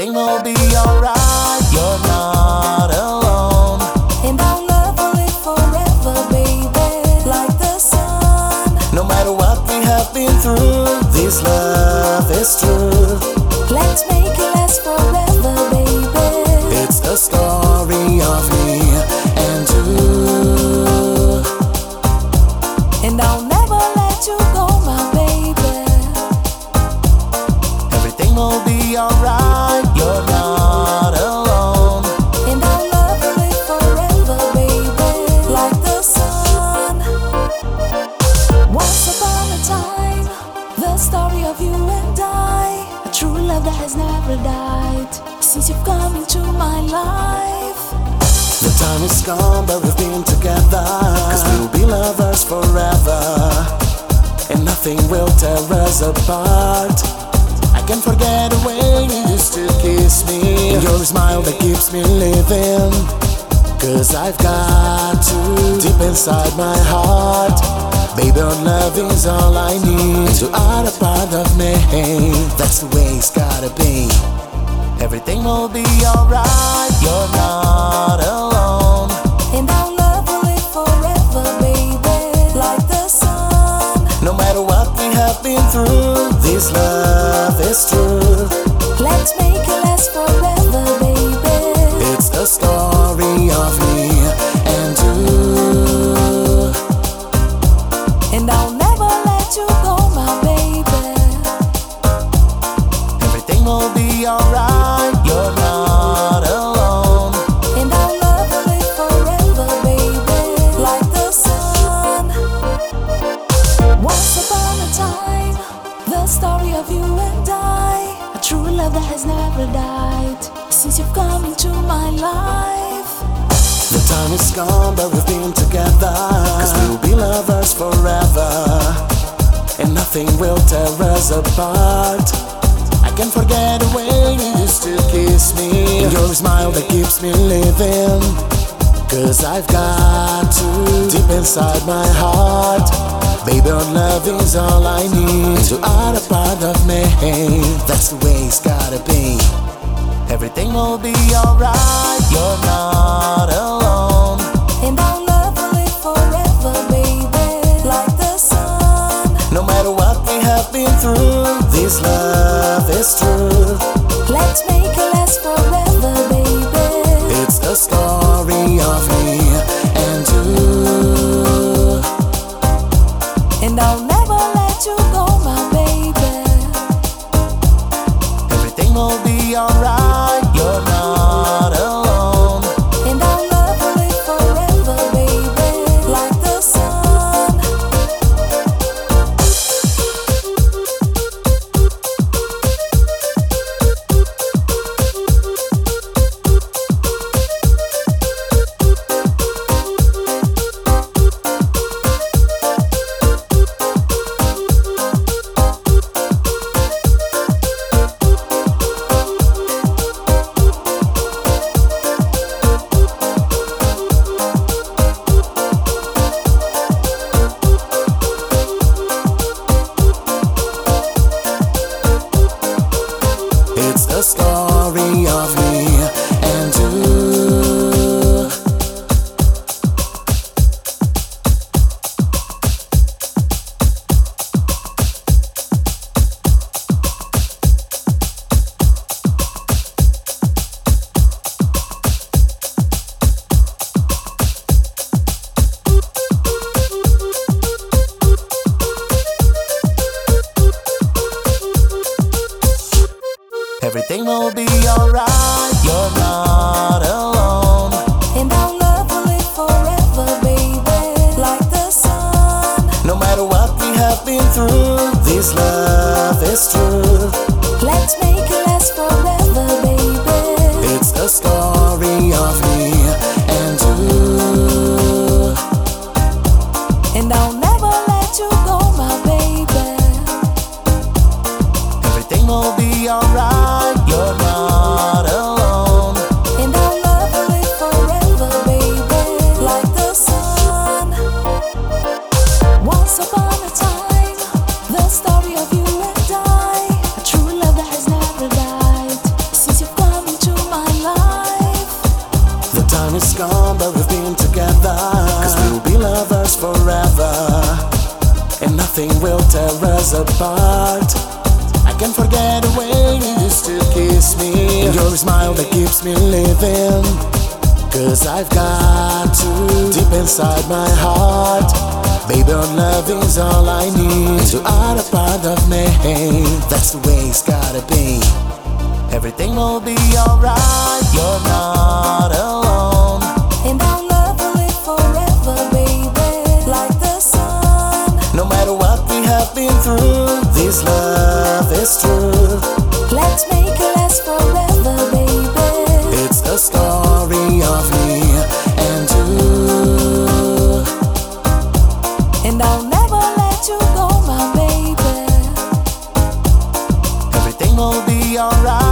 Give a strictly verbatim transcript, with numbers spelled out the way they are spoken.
Everything will be alright, you're not alone. And our love will live forever, baby, like the sun. No matter what we have been through, this love is true. Let's make it last forever, baby. It's the story of me and you. And I'll never let you go, my baby. Everything will be alright, you're not alone. And our love will live forever, baby, like the sun. Once upon a time, the story of you and I, a true love that has never died. Since you've come into my life, the time is gone, but we've been together, 'cause we'll be lovers forever, and nothing will tear us apart. I can't forget the way you used to kiss me, and your smile that keeps me living. 'Cause I've got you deep inside my heart. Baby, your love is all I need, and you are a part of me. That's the way it's gotta be. Everything will be alright, you're not alone. and our love will live forever, baby, like the sun. No matter what we have been through, this love is true. Let's make it last forever, baby. It's the story of me and you. And I'll never let you go, my baby. Everything will be alright, you're not alone. And our love will live forever, baby, like the sun. Once upon a time, the story of you and I, a true love that has never died. Since you've come into my life, The time is gone, but we've been together, 'cause we'll be lovers forever, and nothing will tear us apart. I can't forget the way you used to kiss me, and your smile that keeps me living. 'Cause I've got you deep inside my heart. Baby, your love is all I need, and you are a part of me. That's the way it's gotta be. Everything will be alright, you're not alone. and our love will live forever, baby, like the sun. No matter what we have been through, this love is true. Let's make it last forever, baby. It's the story of me and you. And I'll never let you go, my baby. Everything will be alright, you're not alone. And our love will live forever, baby, like the sun. It's the story of me and you. Everything will be alright, you're not alone. And our love will live forever, baby, like the sun. No matter what we have been through, this love is true. Let's make it last forever, baby. It's the story of me and you. And I'll never let you go, my baby. Everything will be alright, you're not alone. And our love will live forever, baby, like the sun. Once upon a time, the story of you and I, a true love that has never died. Since you've tear us apart. I can't forget the way you used to kiss me, and your smile that keeps me living. Cause I've got you deep inside my heart. Baby, your love is all I need. And you are a part of me. That's the way it's gotta be. Everything will be alright. You're not alone, And I'll love you live forever, baby, like the sun. no matter what we have been through. This love is true. Let's make it last forever, baby. It's the story of me and you. And I'll never let you go, my baby. Everything will be alright.